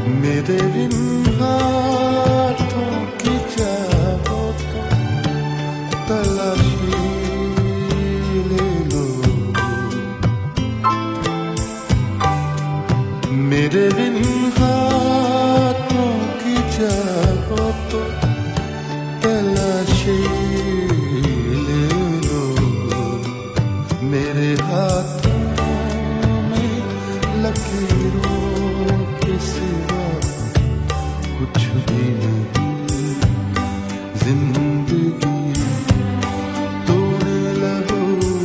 मेरे बिन हाथों की चाहो तो तलाशी ले लो। मेरे बिन हाथों की चाहो तो तलाशी ले लो। मेरे हाथों में लकीरों के सिवा कुछ भी नहीं। जिंदगी तूने लहू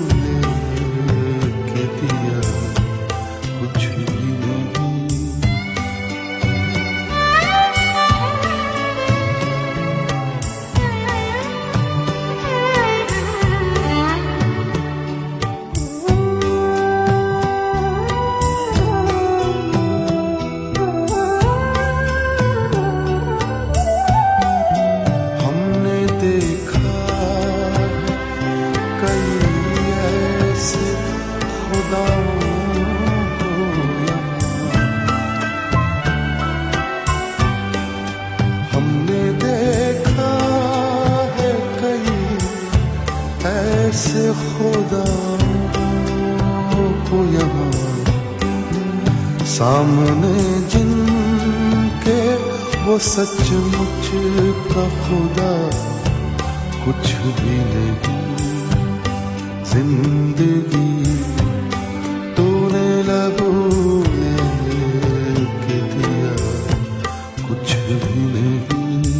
लेके दिया कुछ भी नहीं। हमने देखा है कई ऐसे खुदाओं को यहाँ, सामने जिनके वो सचमुच का खुदा कुछ भी नहीं। जिंदगी तूने लहू लेके दिया कुछ भी नहीं।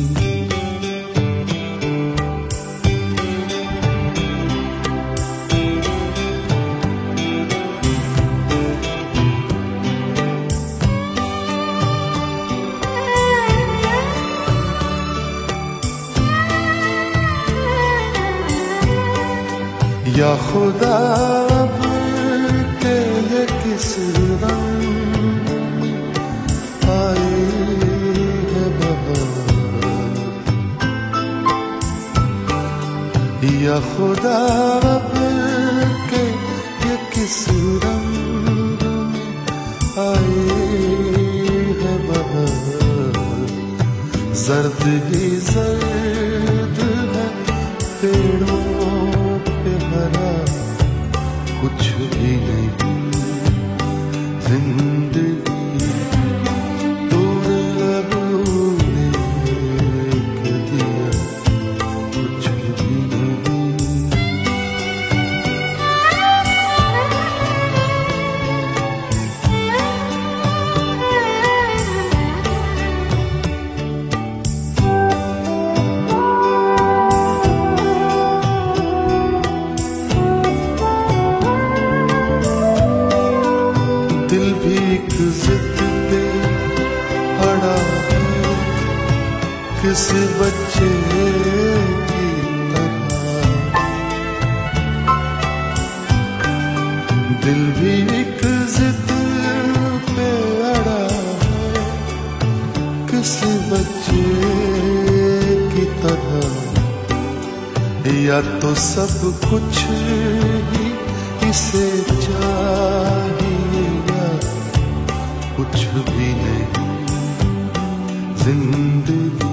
या खुदा अब तेरे किस रंग आए है बहार। या खुदा अब के ये किस रंग आए है बहार। जर्द ही जर्द है पेड़ों कुछ भी नहीं। जिंदगी तूने लहू लेके दिया कुछ भी नहीं। दिल भी एक जिद पे अड़ा है किसी बच्चे की तरह। दिल भी एक जिद पे अड़ा है किसी बच्चे की तरह। या तो सब कुछ ही इसे चाहिए कुछ भी नहीं। जिंदगी